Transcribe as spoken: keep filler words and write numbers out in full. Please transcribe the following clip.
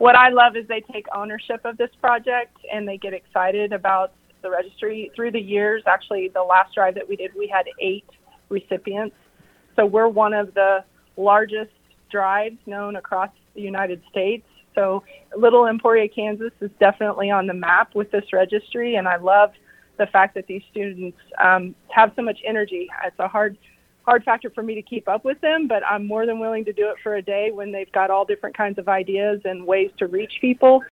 what I love is they take ownership of this project and they get excited about the registry. Through the years, actually, the last drive that we did, we had eight recipients. So we're one of the largest drives known across the United States. So Little Emporia, Kansas is definitely on the map with this registry, and I love the fact that these students um, have so much energy. It's a hard hard factor for me to keep up with them, but I'm more than willing to do it for a day when they've got all different kinds of ideas and ways to reach people.